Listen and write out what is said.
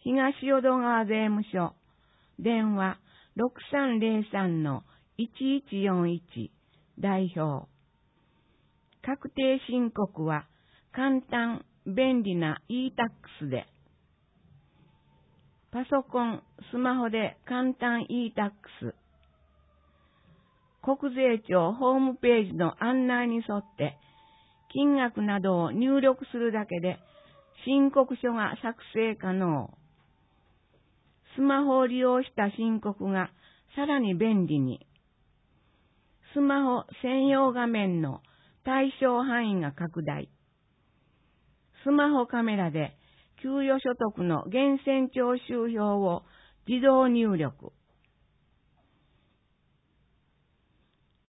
東淀川税務署、電話6303-1141、代表。確定申告は簡単、便利な e-tax で。パソコン、スマホで簡単 e-tax。国税庁ホームページの案内に沿って金額などを入力するだけで申告書が作成可能。スマホを利用した申告がさらに便利に。スマホ専用画面の対象範囲が拡大。スマホカメラで給与所得の源泉徴収票を自動入力。